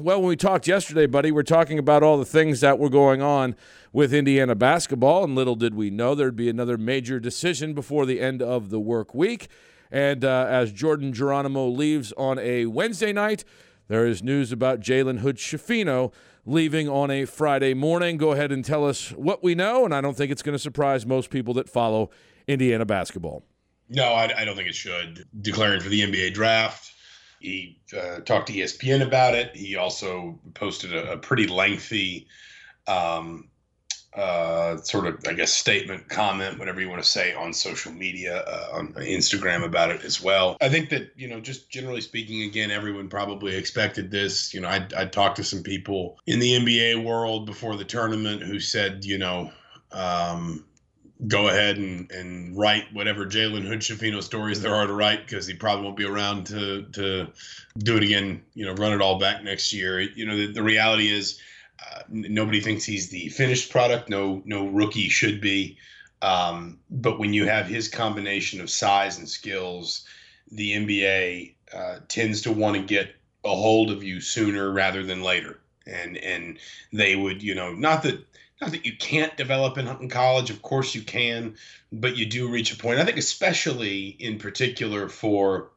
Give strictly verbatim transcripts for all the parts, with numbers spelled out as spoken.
Well, when we talked yesterday, buddy, we're talking about all the things that were going on with Indiana basketball, and little did we know there'd be another major decision before the end of the work week. And uh, as Jordan Geronimo leaves on a Wednesday night, there is news about Jalen Hood-Schifino leaving on a Friday morning. Go ahead and tell us what we know, and I don't think it's going to surprise most people that follow Indiana basketball. No, I, I don't think it should. Declaring for the N B A draft. He uh, talked to E S P N about it. He also posted a, a pretty lengthy um, uh, sort of, I guess, statement, comment, whatever you want to say, on social media, uh, on Instagram about it as well. I think that, you know, just generally speaking, again, everyone probably expected this. You know, I I talked to some people in the N B A world before the tournament who said, you know, um, go ahead and, and write whatever Jalen Hood-Schifino stories there are to write, because he probably won't be around to to do it again, you know, run it all back next year. You know, the, the reality is uh, nobody thinks he's the finished product. No, no rookie should be. Um, but when you have his combination of size and skills, the N B A uh, tends to want to get a hold of you sooner rather than later. And, and they would, you know, not that, Not that you can't develop in, in college. Of course you can, but you do reach a point. I think especially in particular for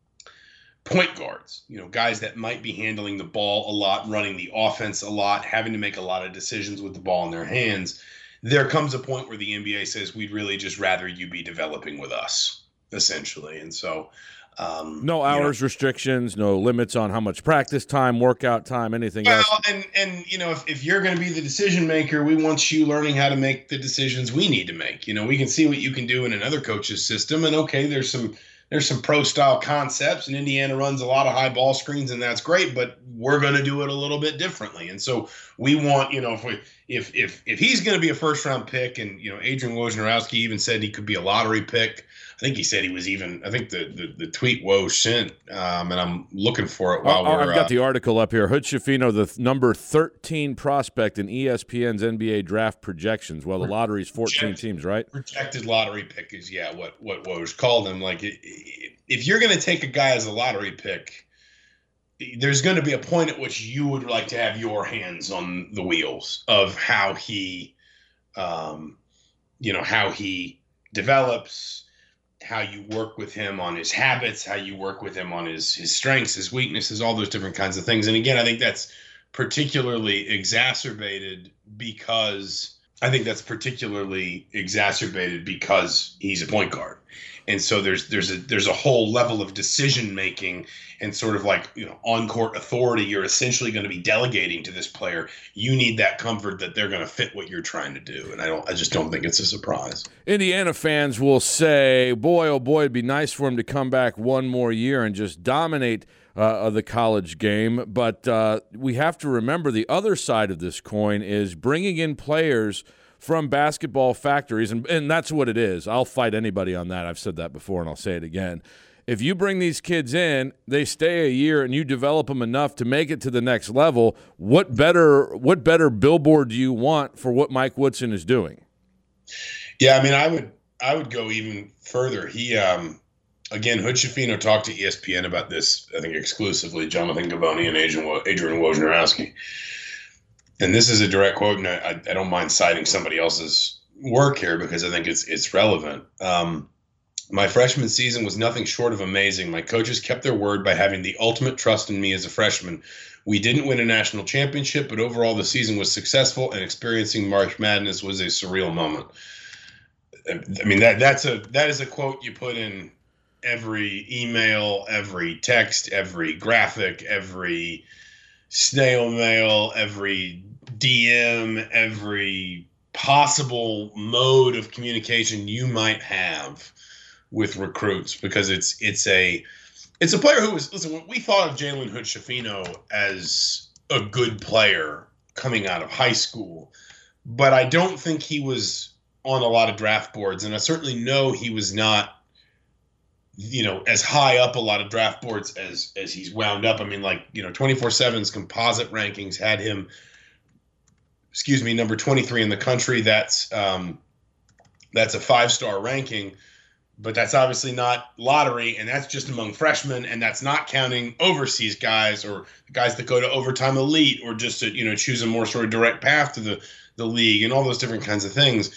point guards, you know, guys that might be handling the ball a lot, running the offense a lot, having to make a lot of decisions with the ball in their hands. There comes a point where the N B A says, we'd really just rather you be developing with us, essentially. And so Um, no hours you know, restrictions, no limits on how much practice time, workout time, anything well, else. and, and, you know, if, if you're going to be the decision maker, we want you learning how to make the decisions we need to make. You know, we can see what you can do in another coach's system. And okay, there's some, there's some pro style concepts, and Indiana runs a lot of high ball screens, and that's great, but we're going to do it a little bit differently. And so we want, you know, if we, if, if, if he's going to be a first round pick, and, you know, Adrian Wojnarowski even said he could be a lottery pick. I think he said he was even, I think the, the, the tweet Woj sent, um, and I'm looking for it while oh, we're. I've got uh, the article up here. Hood-Schifino, the th- number thirteen prospect in E S P N's N B A draft projections. Well, the lottery's fourteen projected, teams, right? Projected lottery pick is, yeah, what, what Woj called him. Like, if you're going to take a guy as a lottery pick, there's going to be a point at which you would like to have your hands on the wheels of how he, um, you know, how he develops, how you work with him on his habits, how you work with him on his, his strengths, his weaknesses, all those different kinds of things. And again, I think that's particularly exacerbated because I think that's particularly exacerbated because he's a point guard. And so there's there's a there's a whole level of decision making and sort of like, you know, on court authority you're essentially going to be delegating to this player. You need that comfort that they're going to fit what you're trying to do. And I don't I just don't think it's a surprise. Indiana fans will say, boy, oh boy, it'd be nice for him to come back one more year and just dominate uh, the college game. But uh, we have to remember the other side of this coin is bringing in players from basketball factories, and, and that's what it is. I'll fight anybody on that. I've said that before, and I'll say it again. If you bring these kids in, they stay a year, and you develop them enough to make it to the next level, what better what better billboard do you want for what Mike Woodson is doing? Yeah, I mean, I would I would go even further. He, um, again, Hood-Schifino talked to E S P N about this, I think exclusively, Jonathan Givony and Adrian, Adrian Wojnarowski. And this is a direct quote, and I, I don't mind citing somebody else's work here because I think it's it's relevant. Um, my freshman season was nothing short of amazing. My coaches kept their word by having the ultimate trust in me as a freshman. We didn't win a national championship, but overall the season was successful, and experiencing March Madness was a surreal moment. I mean, that that's a that is a quote you put in every email, every text, every graphic, every snail mail, every D M, every possible mode of communication you might have with recruits, because it's it's a it's a player who was, listen, we thought of Jalen Hood-Schifino as a good player coming out of high school, but I don't think he was on a lot of draft boards, and I certainly know he was not, you know, as high up a lot of draft boards as as he's wound up. I mean, like, you know, twenty-four seven's composite rankings had him, excuse me, number twenty-three in the country. That's um, that's a five-star ranking. but that's obviously not lottery, and that's just among freshmen, and that's not counting overseas guys or guys that go to overtime elite or just to, you know, choose a more sort of direct path to the, the league and all those different kinds of things.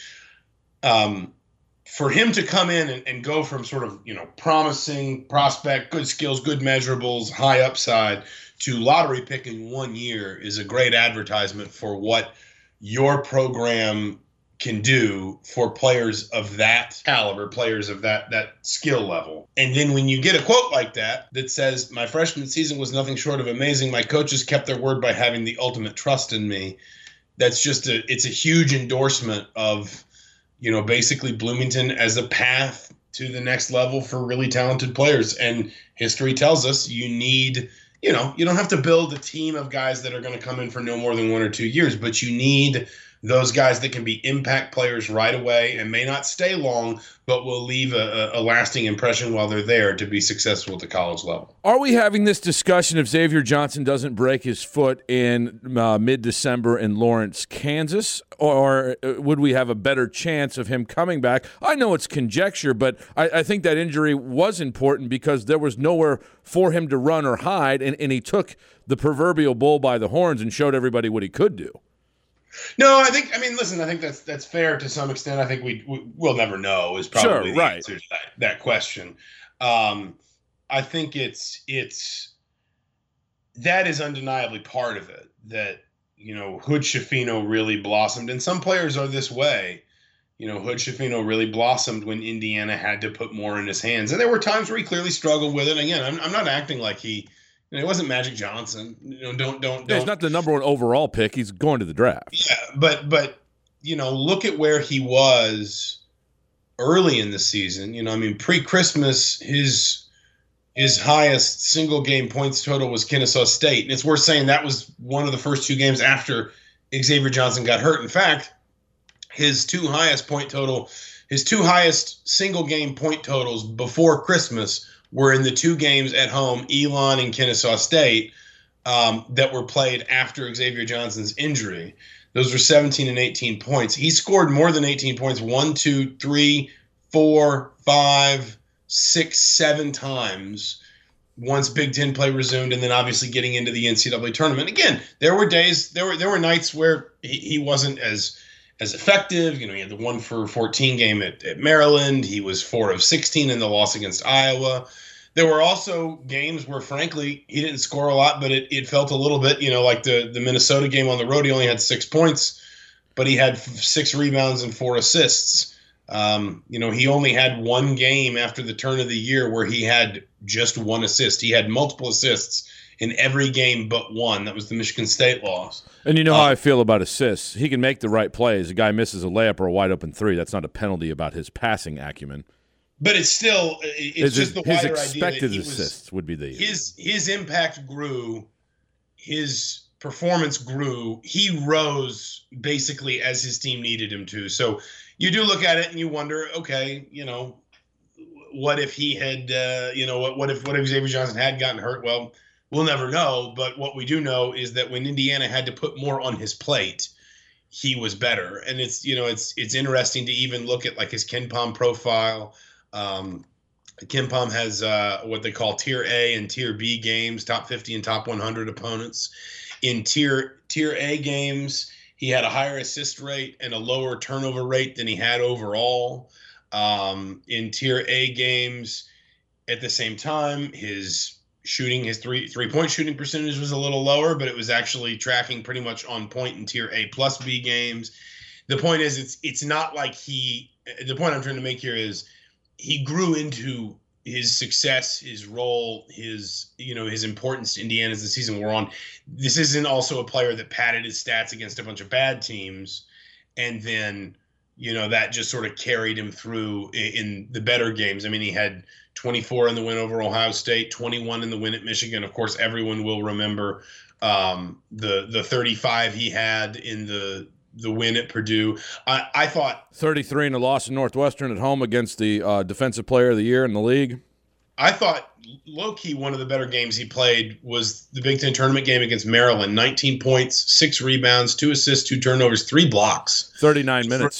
Um, for him to come in and, and go from sort of, you know, promising prospect, good skills, good measurables, high upside to lottery pick in one year is a great advertisement for what your program can do for players of that caliber, players of that that skill level. And then when you get a quote like that that says, my freshman season was nothing short of amazing, my coaches kept their word by having the ultimate trust in me, that's just a it's a huge endorsement of, you know, basically Bloomington as a path to the next level for really talented players. And history tells us you need, you know, you don't have to build a team of guys that are going to come in for no more than one or two years, but you need those guys that can be impact players right away and may not stay long, but will leave a, a lasting impression while they're there to be successful at the college level. Are we having this discussion if Xavier Johnson doesn't break his foot in uh, mid-December in Lawrence, Kansas, or would we have a better chance of him coming back? I know it's conjecture, but I, I think that injury was important because there was nowhere for him to run or hide, and, and he took the proverbial bull by the horns and showed everybody what he could do. No, I think. I mean, listen. I think that's that's fair to some extent. I think we, we we'll never know is probably sure, the right. answer to that, that question. Um, I think it's it's that is undeniably part of it. That, you know, Hood Schifino really blossomed, and some players are this way. You know, Hood Schifino really blossomed when Indiana had to put more in his hands, and there were times where he clearly struggled with it. Again, I'm I'm not acting like he. You know, it wasn't Magic Johnson. You know, don't don't don't. Yeah, he's not the number one overall pick. He's going to the draft. Yeah, but but you know, look at where he was early in the season. You know, I mean, pre-Christmas, his his highest single game points total was Kennesaw State, and it's worth saying that was one of the first two games after Xavier Johnson got hurt. In fact, his two highest point total, his two highest single game point totals before Christmas were in the two games at home, Elon and Kennesaw State, um, that were played after Xavier Johnson's injury. Those were seventeen and eighteen points. He scored more than eighteen points one, two, three, four, five, six, seven times once Big Ten play resumed, and then obviously getting into the N C double A tournament. Again, there were days, there were there were nights where he, he wasn't as as effective. You know, he had the one for fourteen game at, at Maryland. He was four of sixteen in the loss against Iowa. There were also games where, frankly, he didn't score a lot, but it, it felt a little bit, you know, like the, the Minnesota game on the road. He only had six points, but he had six rebounds and four assists. Um, you know, he only had one game after the turn of the year where he had just one assist. He had multiple assists in every game but one. That was the Michigan State loss. And you know how I feel about assists. He can make the right plays. A guy misses a layup or a wide open three. That's not a penalty about his passing acumen. But it's still it's his, just the his wider expected idea that he assists was, would be the his his impact grew, his performance grew. He rose basically as his team needed him to. So you do look at it and you wonder, okay, you know, what if he had, uh, you know, what what if what if Xavier Johnson had gotten hurt? Well, we'll never know. But what we do know is that when Indiana had to put more on his plate, he was better. And it's, you know, it's it's interesting to even look at like his KenPom profile. Um, KenPom has uh, what they call Tier A and Tier B games, top fifty and top one hundred opponents. In Tier Tier A games, he had a higher assist rate and a lower turnover rate than he had overall. Um, in Tier A games, at the same time, his shooting, his three three point shooting percentage was a little lower, but it was actually tracking pretty much on point in Tier A plus B games. The point is, it's it's not like he. The point I'm trying to make here is, he grew into his success, his role, his, you know, his importance to Indiana as the season wore on. This isn't also a player that padded his stats against a bunch of bad teams, and then, you know, that just sort of carried him through in, in the better games. I mean, he had twenty-four in the win over Ohio State, twenty-one in the win at Michigan. Of course, everyone will remember um, the the thirty-five he had in the the win at Purdue. I, I thought thirty-three in a loss in Northwestern at home against the uh, defensive player of the year in the league. I thought low-key one of the better games he played was the Big Ten tournament game against Maryland. nineteen points, six rebounds, two assists, two turnovers, three blocks. thirty-nine minutes.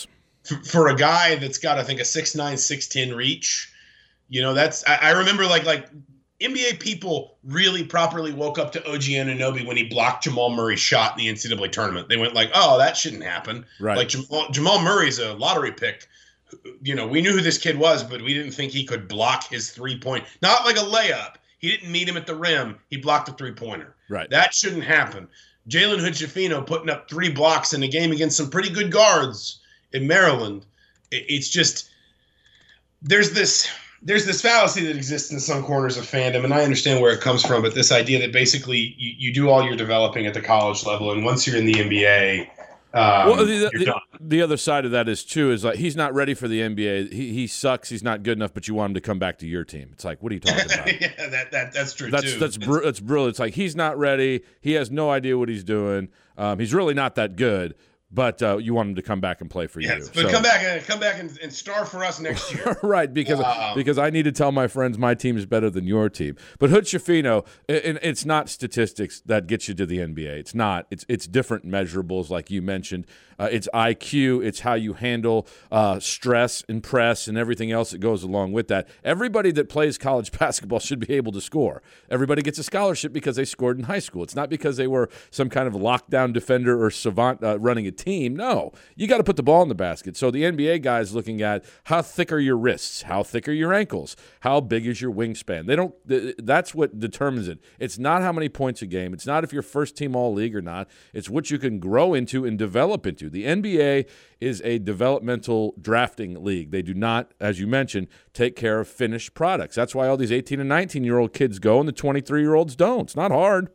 f- for a guy that's got, I think, a six nine, six ten reach, you know, that's, I, I remember like, like N B A people really properly woke up to O G Anunoby when he blocked Jamal Murray's shot in the N C double A tournament. They went like, oh, that shouldn't happen. Right. Like Jamal, Jamal Murray's a lottery pick. You know, we knew who this kid was, but we didn't think he could block his three-point. Not like a layup. He didn't meet him at the rim. He blocked a three-pointer. Right. That shouldn't happen. Jalen Hood-Schifino putting up three blocks in a game against some pretty good guards in Maryland. It's just there's this there's this fallacy that exists in some corners of fandom, and I understand where it comes from, but this idea that basically you, you do all your developing at the college level, and once you're in the N B A, um, well, the, the, the other side of that is, too, is like he's not ready for the N B A. He, he sucks. He's not good enough, but you want him to come back to your team. It's like, what are you talking about? yeah, that, that, that's true, that's, too. That's, br- that's brilliant. It's like he's not ready. He has no idea what he's doing. Um, he's really not that good. But uh, you want him to come back and play for yes, you. But so. come back and come back and, and star for us next year. Right, because um, because I need to tell my friends my team is better than your team. But Hood-Schifino, it, it's not statistics that gets you to the N B A. It's not. It's it's different measurables, like you mentioned. Uh, it's I Q. It's how you handle uh, stress and press and everything else that goes along with that. Everybody that plays college basketball should be able to score. Everybody gets a scholarship because they scored in high school. It's not because they were some kind of lockdown defender or savant uh, running a team. No, you got to put the ball in the basket. So the N B A guy is looking at how thick are your wrists, how thick are your ankles, how big is your wingspan. They don't. That's what determines it. It's not how many points a game. It's not if you're first team all league or not. It's what you can grow into and develop into. The N B A is a developmental drafting league. They do not, as you mentioned, take care of finished products. That's why all these eighteen and nineteen year old kids go and the twenty-three year olds don't. It's not hard.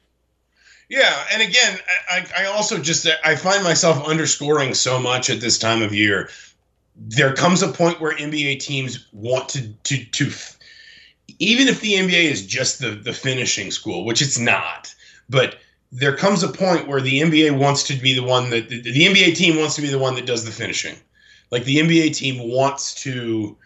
Yeah, and again, I, I also just I find myself underscoring so much at this time of year. There comes a point where N B A teams want to to to even if the N B A is just the the finishing school, which it's not, but there comes a point where the N B A wants to be the one that the, the N B A team wants to be the one that does the finishing. Like the N B A team wants to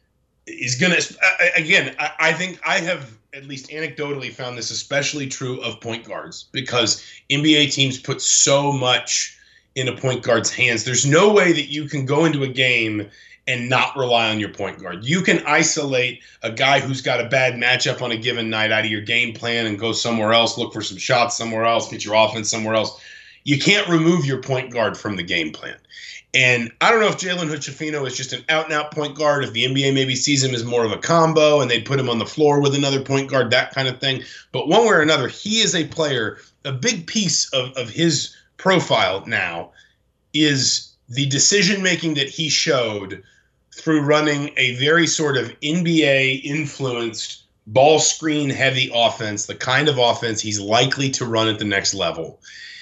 is going to again. I, I think I have. At least anecdotally found this especially true of point guards because N B A teams put so much in a point guard's hands. There's no way that you can go into a game and not rely on your point guard. You can isolate a guy who's got a bad matchup on a given night out of your game plan and go somewhere else, look for some shots somewhere else, get your offense somewhere else. You can't remove your point guard from the game plan. And I don't know if Jalen Hood-Schifino is just an out-and-out point guard, if the N B A maybe sees him as more of a combo and they'd put him on the floor with another point guard, that kind of thing. But one way or another, he is a player. A big piece of, of his profile now is the decision-making that he showed through running a very sort of N B A-influenced ball screen-heavy offense, the kind of offense he's likely to run at the next level.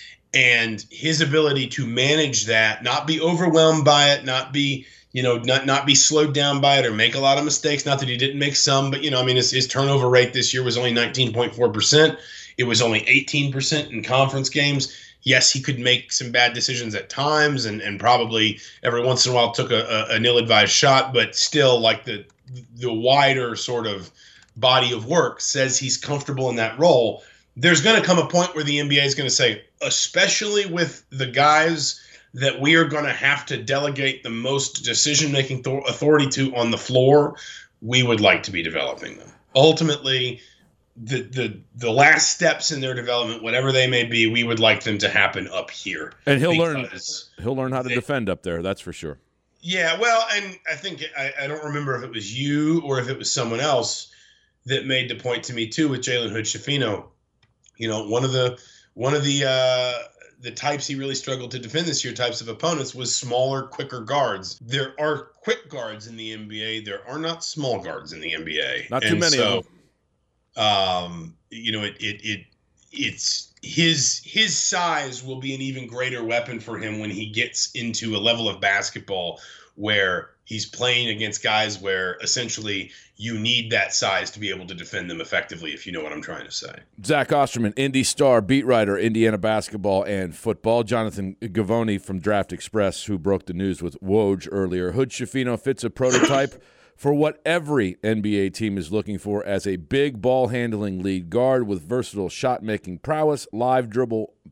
And his ability to manage that, not be overwhelmed by it, not be, you know, not not be slowed down by it or make a lot of mistakes. Not that he didn't make some, but, you know, I mean, his, his turnover rate this year was only nineteen point four percent. It was only eighteen percent in conference games. Yes, he could make some bad decisions at times and, and probably every once in a while took a, a, an ill-advised shot, but still, like, the the wider sort of body of work says he's comfortable in that role. There's going to come a point where the N B A is going to say, especially with the guys that we are going to have to delegate the most decision-making th- authority to on the floor, we would like to be developing them. Ultimately, the, the the last steps in their development, whatever they may be, we would like them to happen up here. And he'll learn he'll learn how to they, defend up there, that's for sure. Yeah, well, and I think I, I don't remember if it was you or if it was someone else that made the point to me too with Jalen Hood-Schifino. You know, one of the one of the uh, the types he really struggled to defend this year, types of opponents, was smaller, quicker guards. There are quick guards in the N B A. There are not small guards in the N B A. Not too and many so, of them. Um, you know, it it it it's his his size will be an even greater weapon for him when he gets into a level of basketball where he's playing against guys where essentially you need that size to be able to defend them effectively, if you know what I'm trying to say. Zach Osterman, Indy Star beat writer, Indiana basketball and football. Jonathan Gavoni from Draft Express, who broke the news with Woj earlier. Hood-Schifino fits a prototype for what every N B A team is looking for as a big ball-handling lead guard with versatile shot-making prowess, live dribble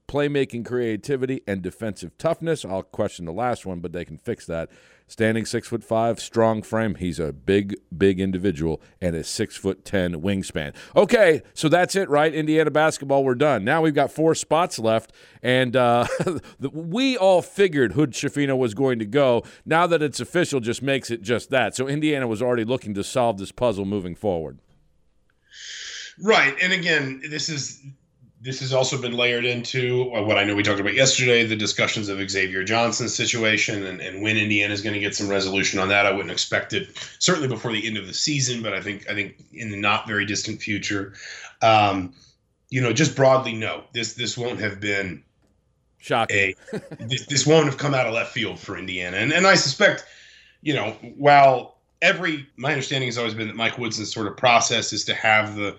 playmaking creativity and defensive toughness. I'll question the last one, but they can fix that. Standing six foot five, strong frame. He's a big, big individual and a six foot ten wingspan. Okay, so that's it, right? Indiana basketball, we're done. Now we've got four spots left, and uh, we all figured Hood Schifino was going to go. Now that it's official, just makes it just that. So Indiana was already looking to solve this puzzle moving forward. Right, and again, this is. This has also been layered into what I know we talked about yesterday, the discussions of Xavier Johnson's situation and, and when Indiana is going to get some resolution on that. I wouldn't expect it certainly before the end of the season, but I think I think in the not very distant future. Um, you know, just broadly, no, this this won't have been shocking. A, this, this won't have come out of left field for Indiana, and and I suspect, you know, while every my understanding has always been that Mike Woodson's sort of process is to have the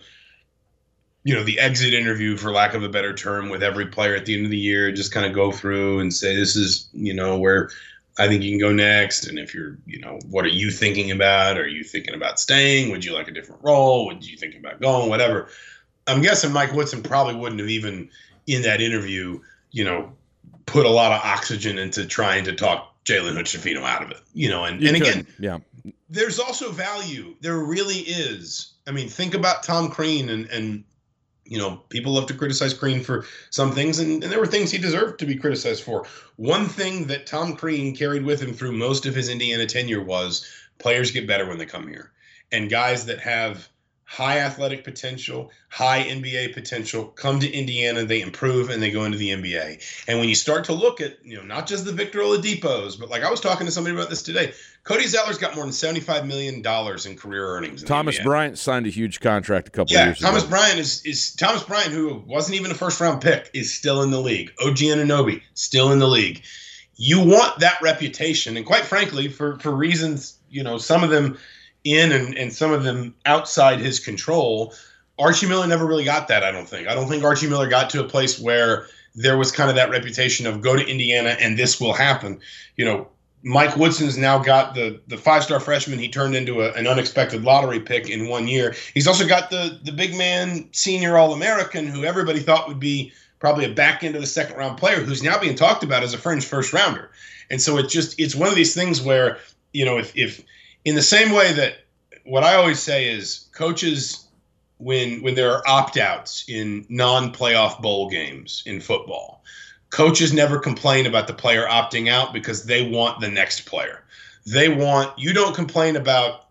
you know, the exit interview, for lack of a better term, with every player at the end of the year, just kind of go through and say, this is, you know, where I think you can go next. And if you're, you know, what are you thinking about? Are you thinking about staying? Would you like a different role? Would you think about going? Whatever. I'm guessing Mike Woodson probably wouldn't have even in that interview, you know, put a lot of oxygen into trying to talk Jalen Hood-Schifino out of it, you know, and, and again, yeah, there's also value. There really is. I mean, think about Tom Crean and, and, you know, people love to criticize Crean for some things, and, and there were things he deserved to be criticized for. One thing that Tom Crean carried with him through most of his Indiana tenure was players get better when they come here. And guys that have high athletic potential, high N B A potential, come to Indiana, they improve, and they go into the N B A. And when you start to look at, you know, not just the Victor Oladipos, but like I was talking to somebody about this today, Cody Zeller's got more than seventy-five million dollars in career earnings. In Thomas Bryant signed a huge contract a couple yeah, of years Thomas ago. Yeah, Thomas Bryant is, is Thomas Bryant, who wasn't even a first-round pick, is still in the league. O G Anunoby, still in the league. You want that reputation, and quite frankly, for, for reasons, you know, some of them in and, and some of them outside his control, Archie Miller never really got that, I don't think. I don't think Archie Miller got to a place where there was kind of that reputation of go to Indiana and this will happen. You know, Mike Woodson's now got the the five-star freshman he turned into a, an unexpected lottery pick in one year. He's also got the the big man senior All-American who everybody thought would be probably a back end of the second round player who's now being talked about as a fringe first rounder. And so it's just it's one of these things where, you know, if if in the same way that what I always say is coaches, when when there are opt-outs in non-playoff bowl games in football, coaches never complain about the player opting out because they want the next player. They want – you don't complain about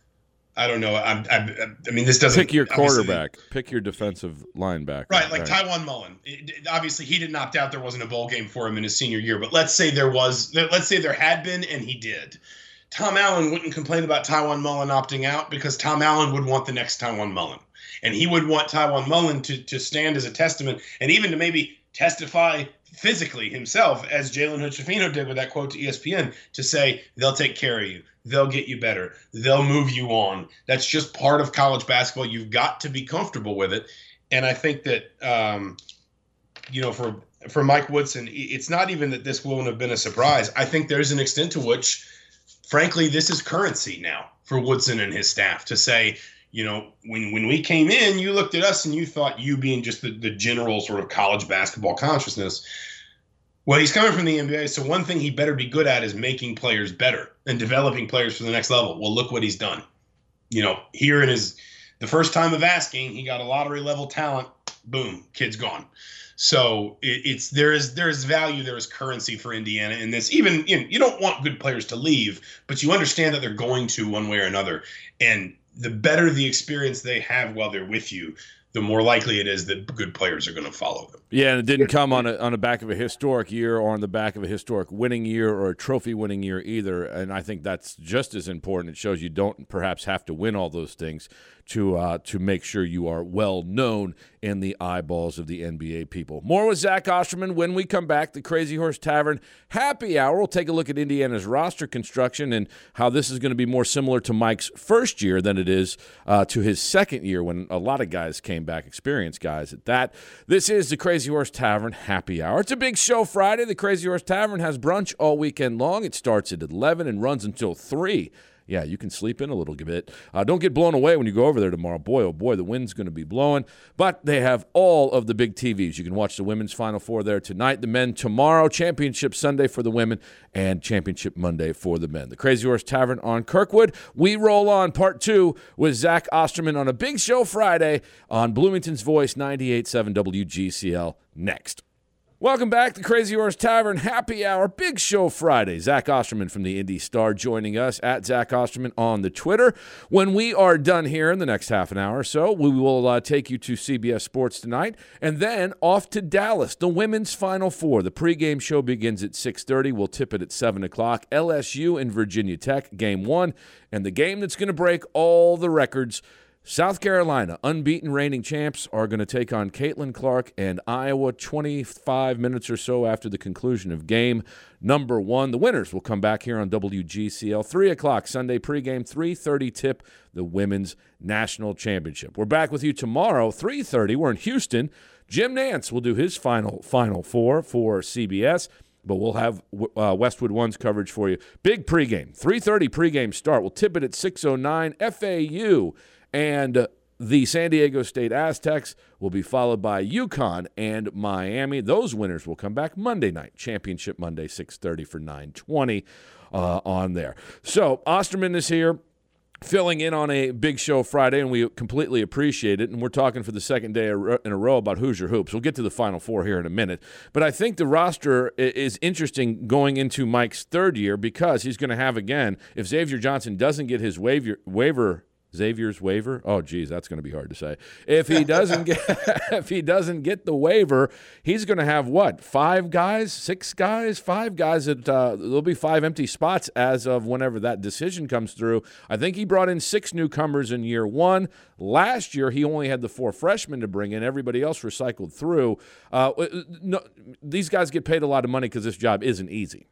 – I don't know. I, I, I mean, this doesn't – Pick your quarterback. Pick your defensive linebacker. Right, like right. Tywan Mullen. It, obviously, he didn't opt out. There wasn't a bowl game for him in his senior year. But let's say there was – let's say there had been and he did. Tom Allen wouldn't complain about Tywan Mullen opting out because Tom Allen would want the next Tywan Mullen. And he would want Tywan Mullen to, to stand as a testament and even to maybe testify physically himself, as Jalen Hood-Schifino did with that quote to E S P N, to say they'll take care of you. They'll get you better. They'll move you on. That's just part of college basketball. You've got to be comfortable with it. And I think that, um, you know, for for Mike Woodson, it's not even that this won't have been a surprise. I think there's an extent to which, frankly, this is currency now for Woodson and his staff to say, you know, when, when we came in, you looked at us and you thought you being just the, the general sort of college basketball consciousness. Well, he's coming from the N B A, so one thing he better be good at is making players better and developing players for the next level. Well, look what he's done. You know, here in his the first time of asking, he got a lottery level talent. Boom, kid's gone. So it, it's there is there is value, there is currency for Indiana in this. Even you know, you don't want good players to leave, but you understand that they're going to one way or another. And the better the experience they have while they're with you, the more likely it is that good players are going to follow them. Yeah, and it didn't come on a, on the back of a historic year or on the back of a historic winning year or a trophy-winning year either, and I think that's just as important. It shows you don't perhaps have to win all those things to uh, to make sure you are well-known in the eyeballs of the N B A people. More with Zach Osterman when we come back. The Crazy Horse Tavern Happy Hour. We'll take a look at Indiana's roster construction and how this is going to be more similar to Mike's first year than it is uh, to his second year when a lot of guys came back, experienced guys at that. This is the Crazy Horse Tavern Happy Hour. It's a big show Friday. The Crazy Horse Tavern has brunch all weekend long. It starts at eleven and runs until three. yeah, you can sleep in a little bit. Uh, don't get blown away when you go over there tomorrow. Boy, oh boy, the wind's going to be blowing. But they have all of the big T Vs. You can watch the women's Final Four there tonight, the men tomorrow, Championship Sunday for the women, and Championship Monday for the men. The Crazy Horse Tavern on Kirkwood. We roll on part two with Zach Osterman on a big show Friday on Bloomington's Voice ninety-eight point seven W G C L next. Welcome back to Crazy Horse Tavern Happy Hour, Big Show Friday. Zach Osterman from the Indy Star joining us at Zach Osterman on the Twitter. When we are done here in the next half an hour or so, we will uh, take you to C B S Sports tonight and then off to Dallas, the women's Final Four. The pregame show begins at six thirty. We'll tip it at seven o'clock. L S U and Virginia Tech, game one, and the game that's going to break all the records. South Carolina, unbeaten reigning champs, are going to take on Caitlin Clark and Iowa twenty-five minutes or so after the conclusion of game number one. The winners will come back here on W G C L. three o'clock Sunday pregame, three thirty tip, the Women's National Championship. We're back with you tomorrow, three thirty. We're in Houston. Jim Nantz will do his final Final Four for C B S. But we'll have uh, Westwood One's coverage for you. Big pregame, three thirty pregame start. We'll tip it at six oh nine. F A U and the San Diego State Aztecs will be followed by UConn and Miami. Those winners will come back Monday night. Championship Monday, six thirty for nine twenty uh, on there. So Osterman is here, filling in on a big show Friday, and we completely appreciate it. And we're talking for the second day in a row about Hoosier Hoops. We'll get to the Final Four here in a minute. But I think the roster is interesting going into Mike's third year because he's going to have, again, if Xavier Johnson doesn't get his waiver, waiver Xavier's waiver. Oh, geez, that's going to be hard to say. If he doesn't get, if he doesn't get the waiver, he's going to have what? Five guys, six guys, five guys. That uh, there'll be five empty spots as of whenever that decision comes through. I think he brought in six newcomers in year one. Last year, he only had the four freshmen to bring in. Everybody else recycled through. Uh, no, these guys get paid a lot of money because this job isn't easy.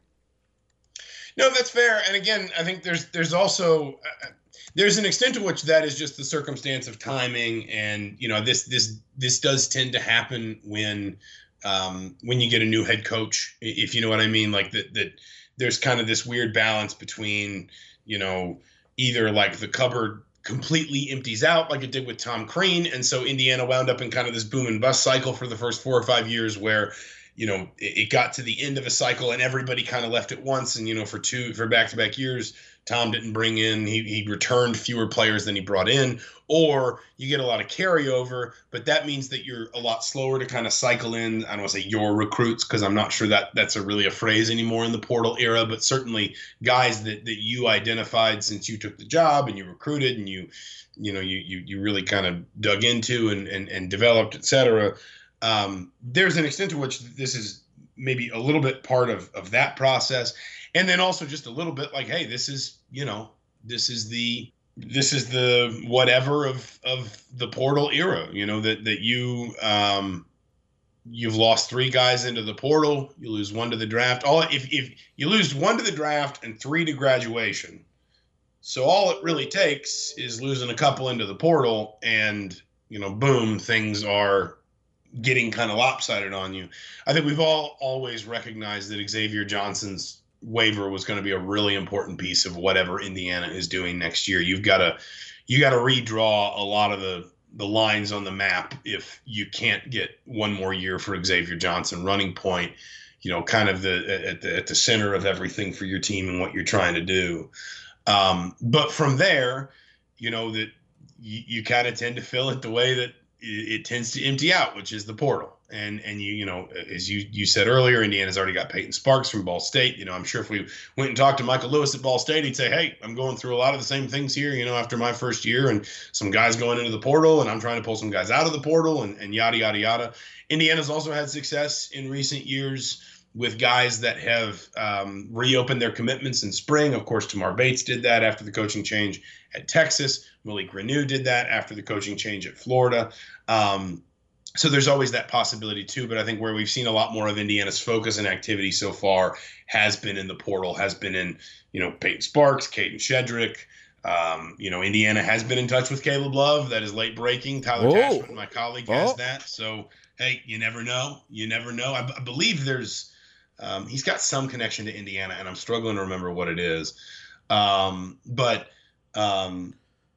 No, that's fair. And again, I think there's there's also. Uh, There's an extent to which that is just the circumstance of timing, and you know this this this does tend to happen when um, when you get a new head coach, if you know what I mean. Like that that there's kind of this weird balance between you know either like the cupboard completely empties out like it did with Tom Crean, and so Indiana wound up in kind of this boom and bust cycle for the first four or five years where. You know, it got to the end of a cycle and everybody kind of left at once. And, you know, for two, for back-to-back years, Tom didn't bring in, he, he returned fewer players than he brought in, or you get a lot of carryover, but that means that you're a lot slower to kind of cycle in. I don't want to say your recruits, because I'm not sure that that's a really a phrase anymore in the portal era, but certainly guys that, that you identified since you took the job and you recruited and you, you know, you, you, you really kind of dug into and, and, and developed, et cetera. Um, there's an extent to which this is maybe a little bit part of, of that process. And then also just a little bit like, hey, this is, you know, this is the, this is the whatever of, of the portal era, you know, that, that you, um, you've lost three guys into the portal, you lose one to the draft. All if, if you lose one to the draft and three to graduation. So all it really takes is losing a couple into the portal and, you know, boom, things are getting kind of lopsided on you. I think we've all always recognized that Xavier Johnson's waiver was going to be a really important piece of whatever Indiana is doing next year. You've got to, you got to redraw a lot of the, the lines on the map if you can't get one more year for Xavier Johnson running point, you know, kind of the, at the, at the center of everything for your team and what you're trying to do. Um, but from there, you know, that you, you kind of tend to fill it the way that, it tends to empty out, which is the portal. And, and you, you know, as you, you said earlier, Indiana's already got Peyton Sparks from Ball State. You know, I'm sure if we went and talked to Michael Lewis at Ball State, he'd say, hey, I'm going through a lot of the same things here, you know, after my first year and some guys going into the portal and I'm trying to pull some guys out of the portal and, and yada, yada, yada. Indiana's also had success in recent years with guys that have um, reopened their commitments in spring. Of course, Tamar Bates did that after the coaching change at Texas. Malik Renew did that after the coaching change at Florida. Um, so there's always that possibility too. But I think where we've seen a lot more of Indiana's focus and activity so far has been in the portal, has been in, you know, Peyton Sparks, Caden Shedrick. Um, you know, Indiana has been in touch with Caleb Love. That is late breaking. Tyler Whoa. Tashman, my colleague, has oh. that. So, hey, you never know. You never know. I, b- I believe there's um, he's got some connection to Indiana, and I'm struggling to remember what it is. Um, but um,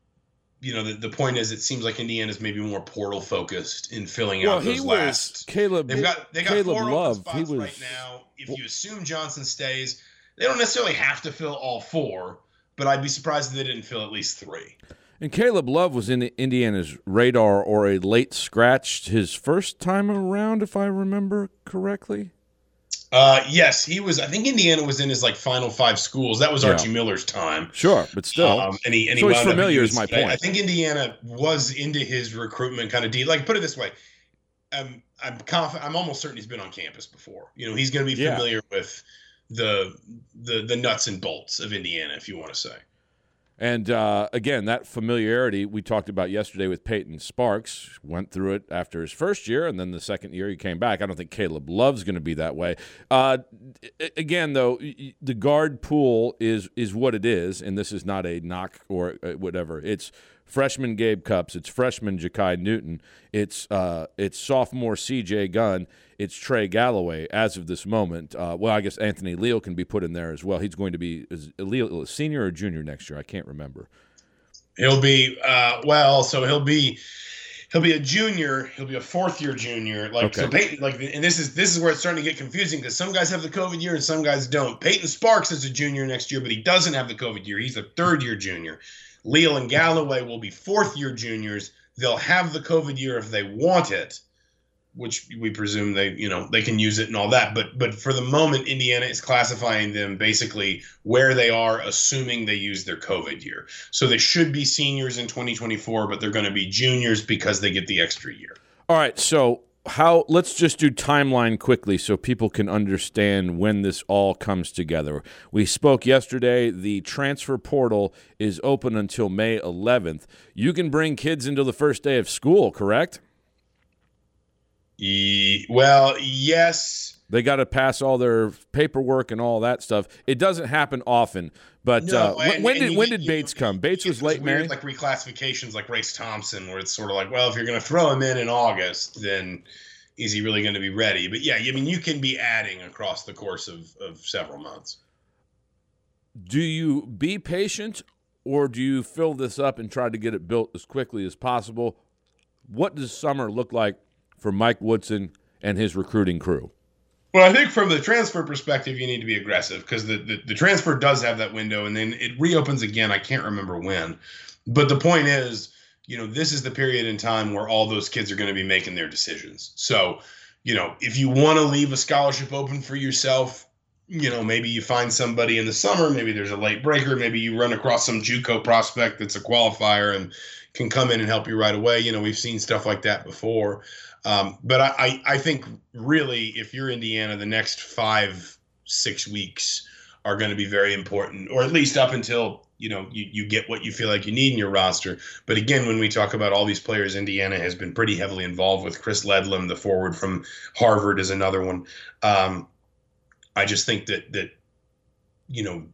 you know, the, the point is, it seems like Indiana's maybe more portal focused in filling Well, out he those was last. Caleb. They've got they got Caleb four Love. open He spots was right now. If you assume Johnson stays, they don't necessarily have to fill all four, but I'd be surprised if they didn't fill at least three. And Caleb Love was in Indiana's radar or a late scratch his first time around, if I remember correctly. Uh, yes, he was. I think Indiana was in his like final five schools. That was Yeah. Archie Miller's time. Sure, but still, um, and he and he so he's wound up familiar. at Is my U S C. point. I, I think Indiana was into his recruitment kind of deal. Like, put it this way, I'm I'm confident. I'm almost certain he's been on campus before. You know, he's going to be Yeah. familiar with the the the nuts and bolts of Indiana, if you want to say. And, uh, again, that familiarity we talked about yesterday with Peyton Sparks, went through it after his first year, and then the second year he came back. I don't think Caleb Love's going to be that way. Uh, again, though, the guard pool is is what it is, and this is not a knock or whatever. It's freshman Gabe Cupps. It's freshman Ja'Kai Newton. It's uh, it's sophomore C J Gunn. It's Trey Galloway as of this moment. Uh, well, I guess Anthony Leal can be put in there as well. He's going to be is Leal a senior or junior next year? I can't remember. He'll be uh, well, so he'll be he'll be a junior. He'll be a fourth year junior. Like Okay. so, Peyton. Like, and this is this is where it's starting to get confusing because some guys have the COVID year and some guys don't. Peyton Sparks is a junior next year, but he doesn't have the COVID year. He's a third year junior. Leal and Galloway will be fourth year juniors. They'll have the COVID year if they want it, which we presume they, you know, they can use it and all that. But but for the moment, Indiana is classifying them basically where they are, assuming they use their COVID year. So they should be seniors in twenty twenty-four, but they're going to be juniors because they get the extra year. All right, so how? Let's just do timeline quickly so people can understand when this all comes together. We spoke yesterday. The transfer portal is open until May eleventh. You can bring kids into the first day of school, correct? E- well, yes. They got to pass all their paperwork and all that stuff. It doesn't happen often, but No, uh, and- when and did you when get- did you- Bates come? Bates you was get late those May. weird, like reclassifications, like Race Thompson, where it's sort of like, well, if you're going to throw him in in August, then is he really going to be ready? But yeah, I mean, you can be adding across the course of, of several months. Do you be patient, or do you fill this up and try to get it built as quickly as possible? What does summer look like for Mike Woodson and his recruiting crew? Well, I think from the transfer perspective, you need to be aggressive because the, the, the transfer does have that window, and then it reopens again. I can't remember when. But the point is, you know, this is the period in time where all those kids are going to be making their decisions. So, you know, if you want to leave a scholarship open for yourself, you know, maybe you find somebody in the summer, maybe there's a late breaker, maybe you run across some JUCO prospect that's a qualifier and can come in and help you right away. You know, we've seen stuff like that before. Um, but I, I, I think really, if you're Indiana, the next five, six weeks are going to be very important, or at least up until, you know, you, you get what you feel like you need in your roster. But again, when we talk about all these players, Indiana has been pretty heavily involved with. Chris Ledlam, the forward from Harvard, is another one. Um, I just think that, that, you know,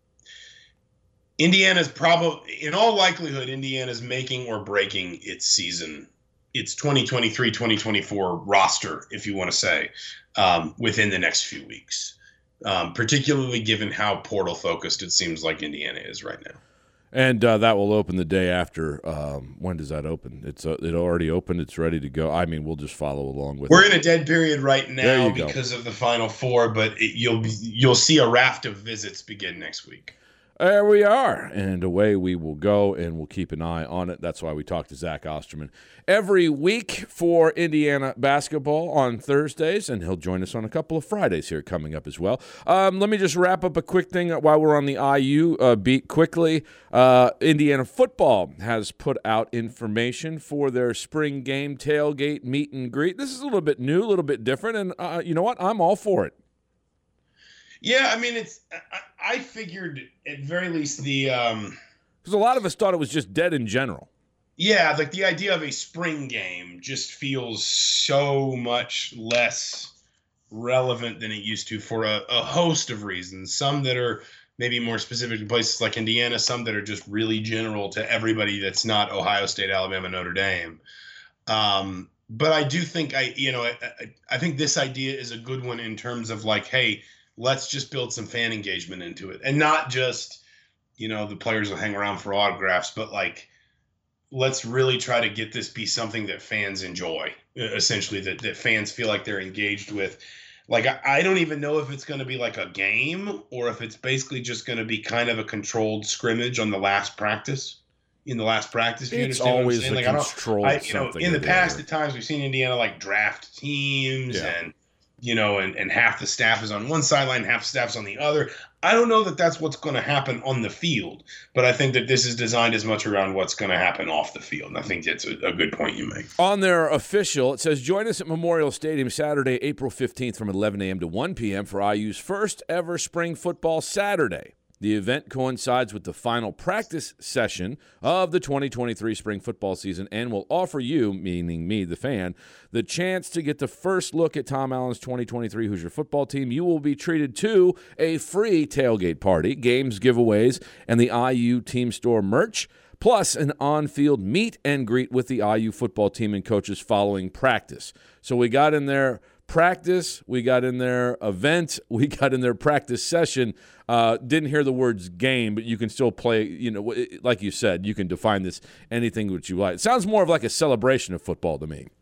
Indiana's probably, in all likelihood, Indiana's making or breaking its season, its twenty twenty-three twenty twenty-four roster, if you want to say, um, within the next few weeks, um, particularly given how portal focused it seems like Indiana is right now. And uh, that will open the day after. Um, when does that open? It's uh, it already opened. It's ready to go. I mean, we'll just follow along with We're it. in a dead period right There now you go. because of the Final Four, but it, you'll be, you'll see a raft of visits begin next week. There we are, and away we will go, and we'll keep an eye on it. That's why we talk to Zach Osterman every week for Indiana basketball on Thursdays, and he'll join us on a couple of Fridays here coming up as well. Um, let me just wrap up a quick thing while we're on the I U uh, beat quickly. Uh, Indiana football has put out information for their spring game tailgate meet and greet. This is a little bit new, a little bit different, and uh, you know what? I'm all for it. Yeah, I mean, it's. I, I figured at very least the. Um, Because a lot of us thought it was just dead in general. yeah, like the idea of a spring game just feels so much less relevant than it used to for a, a host of reasons. Some that are maybe more specific to places like Indiana, some that are just really general to everybody that's not Ohio State, Alabama, Notre Dame. Um, but I do think I, you know, I, I, I think this idea is a good one in terms of like, hey, let's just build some fan engagement into it, and not just, you know, the players will hang around for autographs, but like, let's really try to get this be something that fans enjoy, essentially, that, that fans feel like they're engaged with. Like, I, I don't even know if it's going to be like a game or if it's basically just going to be kind of a controlled scrimmage on the last practice. In the last practice, if you It's understand always what I'm saying. a Like, I controlled don't, I, you know, something in the or the past, other. at times we've seen Indiana like draft teams Yeah. and, you know, and, and half the staff is on one sideline, half the staff is on the other. I don't know that that's what's going to happen on the field, but I think that this is designed as much around what's going to happen off the field. And I think that's a, a good point you make. On their official, it says, join us at Memorial Stadium Saturday, April fifteenth from eleven a.m. to one p.m. for I U's first ever spring football Saturday. The event coincides with the final practice session of the twenty twenty-three spring football season and will offer you, meaning me, the fan, the chance to get the first look at Tom Allen's twenty twenty-three Hoosier football team. You will be treated to a free tailgate party, games, giveaways, and the I U team store merch, plus an on-field meet and greet with the I U football team and coaches following practice. So we got in there practice, we got in there event, we got in there practice session. Uh, didn't hear the words game, but you can still play, you know, like you said, you can define this anything that you like. It sounds more of like a celebration of football to me.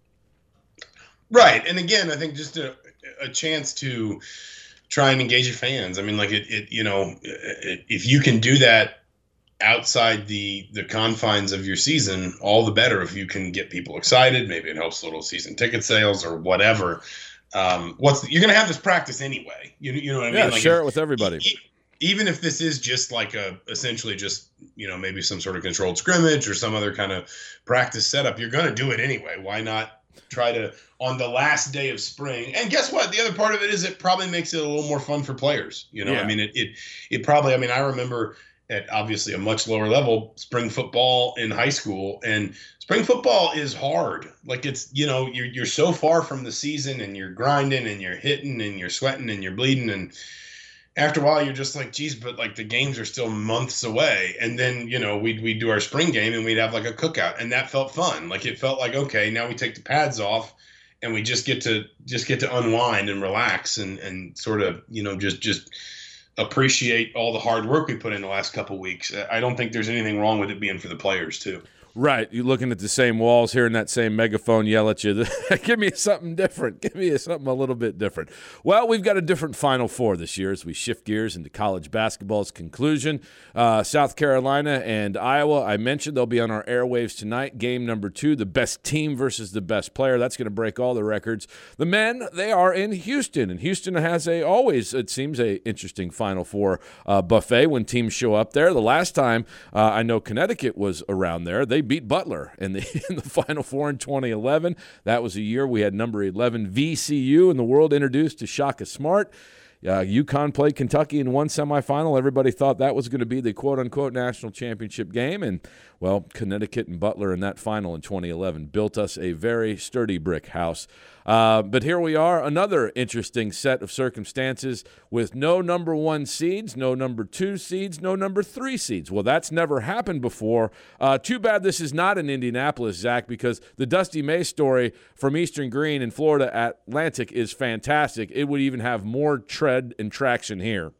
Right. And again, I think just a, a chance to try and engage your fans. I mean, like it, it you know, it, if you can do that outside the the confines of your season, all the better. If you can get people excited, maybe it helps little season ticket sales or whatever. Um, what's the, you're going to have this practice anyway. You, you know what I mean? Yeah, like share if, it with everybody. Even if this is just like a essentially just, you know, maybe some sort of controlled scrimmage or some other kind of practice setup, you're going to do it anyway. Why not try to on the last day of spring? And guess what? The other part of it is it probably makes it a little more fun for players. You know, Yeah. I mean, it, it it probably. I mean, I remember at obviously a much lower level, spring football in high school, and spring football is hard. Like it's, you know, you're you're so far from the season and you're grinding and you're hitting and you're sweating and you're bleeding, and after a while you're just like, geez, but like the games are still months away. And then, you know, we'd we'd do our spring game and we'd have like a cookout, and that felt fun. Like it felt like, okay, now we take the pads off and we just get to just get to unwind and relax and and sort of, you know, just just appreciate all the hard work we put in the last couple of weeks. I don't think there's anything wrong with it being for the players too. Right. You're looking at the same walls, hearing that same megaphone yell at you. Give me something different. Give me something a little bit different. Well, we've got a different Final Four this year as we shift gears into college basketball's conclusion. Uh, South Carolina and Iowa, I mentioned they'll be on our airwaves tonight. Game number two, the best team versus the best player. That's going to break all the records. The men, they are in Houston, and Houston has a always, it seems, a interesting Final Four uh, buffet when teams show up there. The last time uh, I know Connecticut was around there, they beat Butler in the in the Final Four in twenty eleven. That was a year we had number eleven V C U in the world introduced to Shaka Smart. Uh, UConn played Kentucky in one semifinal. Everybody thought that was going to be the quote-unquote national championship game. And, well, Connecticut and Butler in that final in twenty eleven built us a very sturdy brick house. Uh, but here we are, another interesting set of circumstances with no number one seeds, no number two seeds, no number three seeds. Well, that's never happened before. Uh, too bad this is not in Indianapolis, Zach, because the Dusty May story from Eastern Green in Florida Atlantic is fantastic. It would even have more tread and traction here.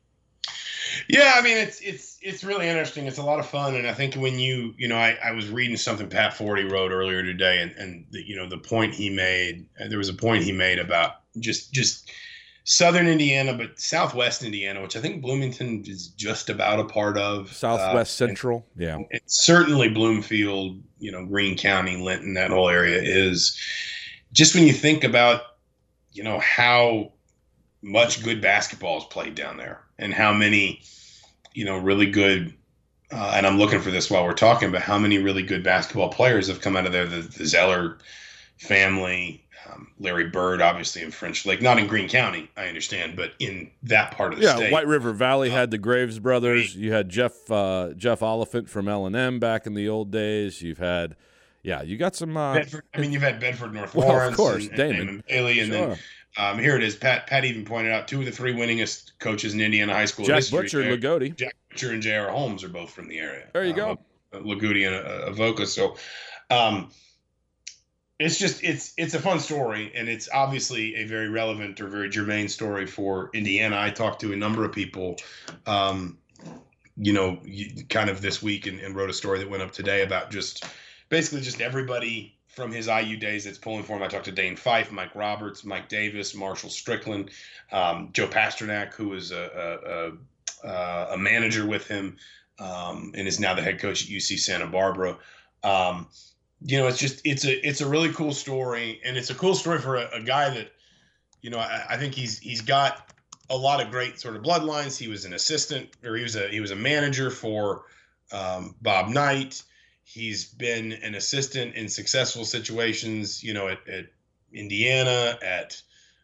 Yeah, I mean, it's it's it's really interesting. It's a lot of fun, and I think when you you know, I, I was reading something Pat Forty wrote earlier today, and and the, you know the point he made, there was a point he made about just just Southern Indiana, but Southwest Indiana, which I think Bloomington is just about a part of. Southwest uh, Central, and, yeah. and certainly Bloomfield, you know, Greene County, Linton, that whole area is just when you think about, you know, how much good basketball is played down there and how many, you know, really good, uh, and I'm looking for this while we're talking about how many really good basketball players have come out of there. The, the Zeller family, um, Larry Bird, obviously in French Lake, not in Greene County, I understand, but in that part of the yeah, state. Yeah, White River Valley had the Graves brothers. You had Jeff uh, Jeff Oliphant from L and M back in the old days. You've had, yeah, you got some. Uh, Bedford, I mean, you've had Bedford North well, Lawrence, of course, and, Damon. and Damon Bailey, and sure. then um, here it is. Pat Pat even pointed out two of the three winningest coaches in Indiana high school Jack history. Butcher, Jack, Lagodi. Jack Butcher and J R Holmes are both from the area. There you um, go. Lagodi and uh, Avoca. So, um, it's just it's it's a fun story, and it's obviously a very relevant or very germane story for Indiana. I talked to a number of people um, you know, kind of this week and, and wrote a story that went up today about just basically just everybody from his I U days that's pulling for him. I talked to Dane Fife, Mike Roberts, Mike Davis, Marshall Strickland, um, Joe Pasternak, who was a, a, a, a manager with him um, and is now the head coach at U C Santa Barbara. Um, you know, it's just it's a it's a really cool story, and it's a cool story for a, a guy that, you know, I, I think he's he's got a lot of great sort of bloodlines. He was an assistant, or he was a he was a manager for um, Bob Knight. He's been an assistant in successful situations, you know, at, at Indiana, at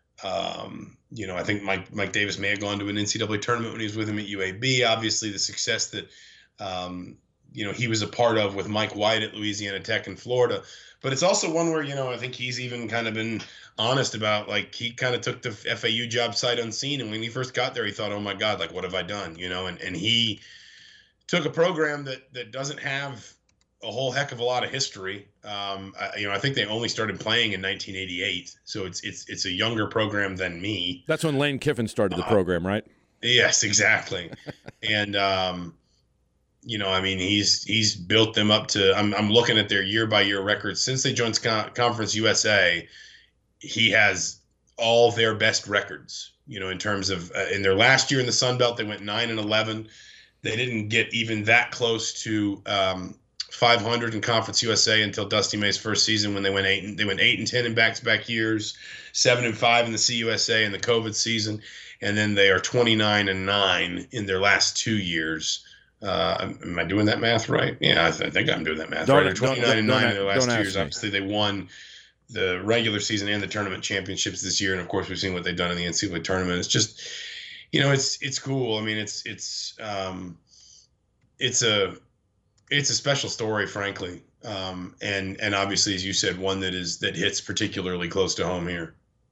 um, you know, I think Mike Mike Davis may have gone to an N C double A tournament when he was with him at U A B. Obviously, the success that um, you know he was a part of with Mike White at Louisiana Tech in Florida. But it's also one where, you know, I think he's even kind of been honest about, like, he kind of took the F A U job sight unseen. And when he first got there, he thought, oh, my God, like, what have I done? You know, and, and he took a program that that doesn't have a whole heck of a lot of history. Um, I, you know, I think they only started playing in nineteen eighty-eight. So it's it's it's a younger program than me. That's when Lane Kiffin started the uh, program, right? Yes, exactly. and, um, you know, I mean, he's he's built them up to. I'm I'm looking at their year by year records since they joined Con- Conference U S A. He has all their best records. You know, in terms of uh, in their last year in the Sun Belt, they went nine and eleven. They didn't get even that close to um, five hundred in Conference U S A until Dusty May's first season, when they went eight and they went eight and ten in back to back years, seven and five in the C U S A in the COVID season, and then they are twenty-nine and nine in their last two years. Uh, am I doing that math right? Yeah, I, th- I think I'm doing that math don't, right. They're twenty-nine and nine in their last two years. Me. Obviously, they won the regular season and the tournament championships this year, and of course, we've seen what they've done in the N C double A tournament. It's just, you know, it's it's cool. I mean, it's it's um, it's a it's a special story, frankly, um, and and obviously, as you said, one that is that hits particularly close to home here.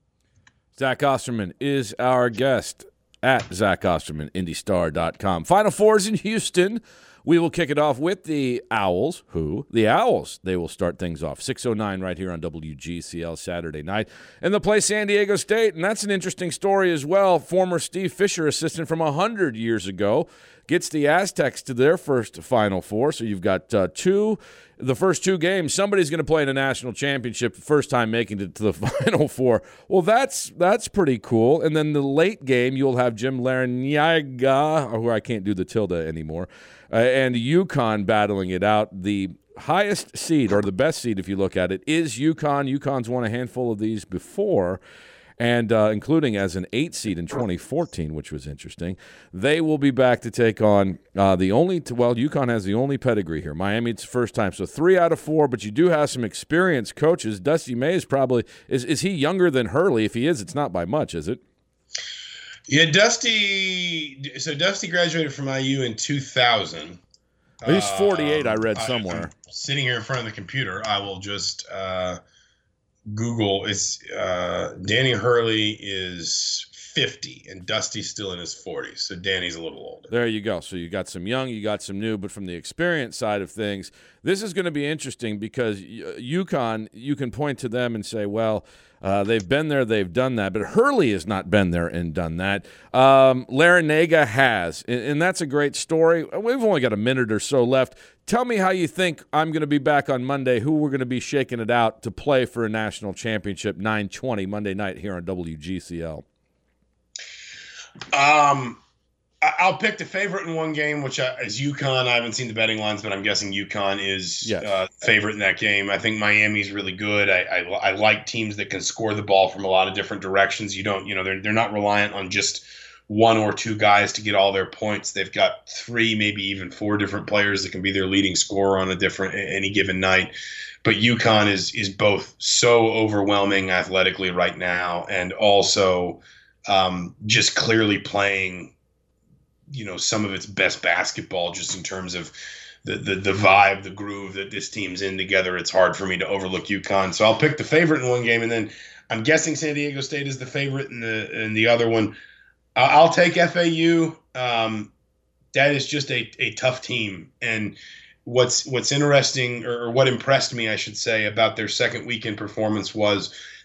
Zach Osterman is our guest. At Zach Osterman, Indy Star dot com. Final Fours in Houston. We will kick it off with the Owls. Who? The Owls. They will start things off. six oh nine right here on W G C L Saturday night. And they'll play San Diego State, and that's an interesting story as well. Former Steve Fisher assistant from one hundred years ago gets the Aztecs to their first Final Four. So you've got uh, two, the first two games. Somebody's going to play in a national championship, first time making it to the Final Four. Well, that's that's pretty cool. And then the late game, you'll have Jim Larrañaga, who I can't do the tilde anymore, uh, and UConn battling it out. The highest seed, or the best seed if you look at it, is UConn. UConn's won a handful of these before, and uh, including as an eight seed in twenty fourteen, which was interesting. They will be back to take on uh, the only – well, UConn has the only pedigree here. Miami, it's the first time. So three out of four, but you do have some experienced coaches. Dusty May is probably is, – is he younger than Hurley? If he is, it's not by much, is it? Yeah, Dusty – so Dusty graduated from I U in two thousand. Well, he's forty-eight, uh, I read I, somewhere. I'm sitting here in front of the computer. I will just uh, – Google is uh, Danny Hurley is fifty and Dusty's still in his forties, so Danny's a little older. There you go. So you got some young, you got some new, but from the experience side of things, this is going to be interesting because UConn, you can point to them and say, well, uh, they've been there, they've done that, but Hurley has not been there and done that. Um, Larrañaga has, and, and that's a great story. We've only got a minute or so left. Tell me how you think I'm going to be back on Monday, who we're going to be shaking it out to play for a national championship, nine twenty Monday night here on W G C L. Um, I'll pick the favorite in one game, which is UConn. I haven't seen the betting lines, but I'm guessing UConn is yes. uh, favorite in that game. I think Miami's really good. I, I I like teams that can score the ball from a lot of different directions. You don't, you know, they're they're not reliant on just one or two guys to get all their points. They've got three, maybe even four different players that can be their leading scorer on a different any given night. But UConn is is both so overwhelming athletically right now, and also um, just clearly playing, you know, some of its best basketball, just in terms of the, the the vibe, the groove that this team's in together. It's hard for me to overlook UConn. So I'll pick the favorite in one game, and then I'm guessing San Diego State is the favorite in the in the other one. I'll take F A U. Um, that is just a, a tough team. And what's what's interesting, or what impressed me, I should say, about their second weekend performance was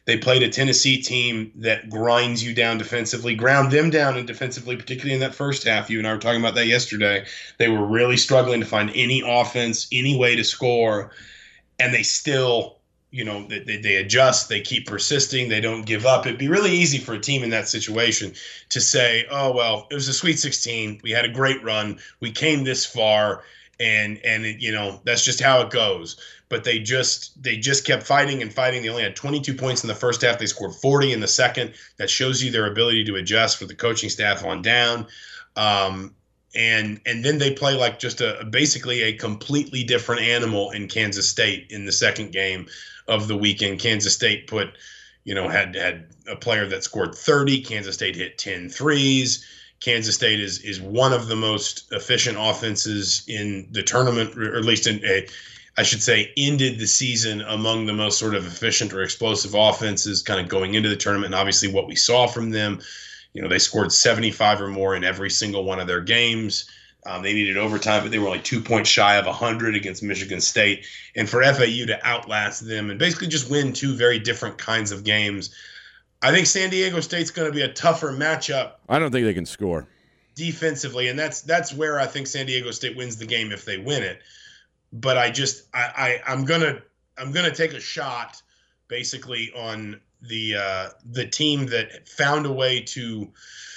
They played a Tennessee team that grinds you down defensively, ground them down and defensively, particularly in that first half. You and I were talking about that yesterday. They were really struggling to find any offense, any way to score, and they still, you know, they, they adjust, they keep persisting, they don't give up. It'd be really easy for a team in that situation to say, oh, well, it was a Sweet sixteen. We had a great run. We came this far, and, and it, you know, that's just how it goes. But they just they just kept fighting and fighting. They only had twenty-two points in the first half. They scored forty in the second. That shows you their ability to adjust for the coaching staff on down. Um, and and then they play like just a basically a completely different animal in Kansas State in the second game of the weekend. Kansas State put, you know, had had a player that scored thirty. Kansas State hit ten threes. Kansas State is is one of the most efficient offenses in the tournament, or at least in a, I should say, ended the season among the most sort of efficient or explosive offenses kind of going into the tournament. And obviously what we saw from them, you know, they scored seventy-five or more in every single one of their games. Um, they needed overtime, but they were only two points shy of one hundred against Michigan State. And for F A U to outlast them and basically just win two very different kinds of games, I think San Diego State's going to be a tougher matchup. I don't think they can score defensively, and that's that's where I think San Diego State wins the game if they win it. But I just I, I I'm gonna I'm gonna take a shot basically on the uh, the team that found a way to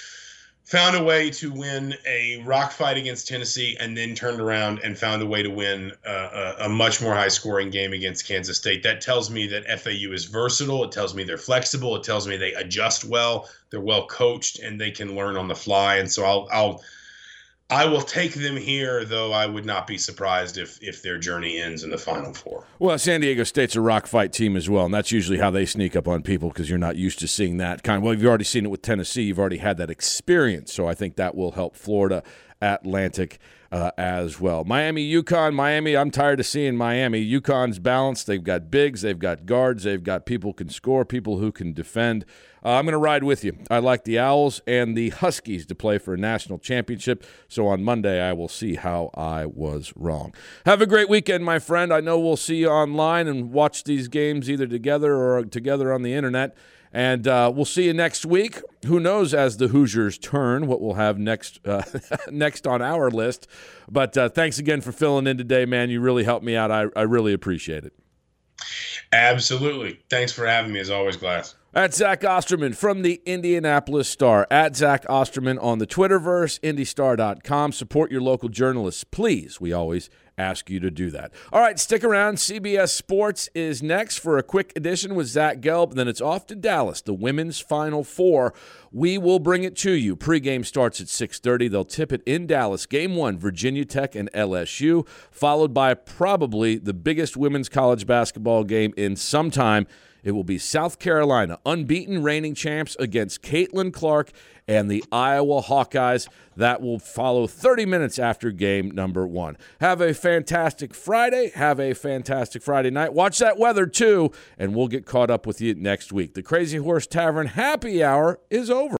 found a way to win a rock fight against Tennessee and then turned around and found a way to win uh, a, a much more high scoring game against Kansas State. That tells me that F A U is versatile. It tells me they're flexible. It tells me they adjust well. They're well coached and they can learn on the fly. And so I'll I'll I will take them here, though I would not be surprised if if their journey ends in the Final Four. Well, San Diego State's a rock fight team as well, and that's usually how they sneak up on people because you're not used to seeing that kind. Well, you've already seen it with Tennessee. You've already had that experience, so I think that will help Florida Atlantic uh, as well. Miami, UConn. Miami, I'm tired of seeing Miami. UConn's balanced. They've got bigs. They've got guards. They've got people who can score, people who can defend. Uh, I'm going to ride with you. I like the Owls and the Huskies to play for a national championship, so on Monday I will see how I was wrong. Have a great weekend, my friend. I know we'll see you online and watch these games either together or together on the internet, and uh, we'll see you next week. Who knows, as the Hoosiers turn, what we'll have next uh, next on our list. But uh, thanks again for filling in today, man. You really helped me out. I, I really appreciate it. Absolutely. Thanks for having me, as always, Glass. At Zach Osterman from the Indianapolis Star. At Zach Osterman on the Twitterverse, Indy Star dot com. Support your local journalists, please. We always ask you to do that. All right, stick around. C B S Sports is next for a quick edition with Zach Gelb. Then it's off to Dallas, the women's Final Four. We will bring it to you. Pre-game starts at six thirty. They'll tip it in Dallas. Game one, Virginia Tech and L S U, followed by probably the biggest women's college basketball game in some time. It will be South Carolina, unbeaten reigning champs, against Caitlin Clark and the Iowa Hawkeyes. That will follow thirty minutes after game number one. Have a fantastic Friday. Have a fantastic Friday night. Watch that weather, too, and we'll get caught up with you next week. The Crazy Horse Tavern Happy Hour is over.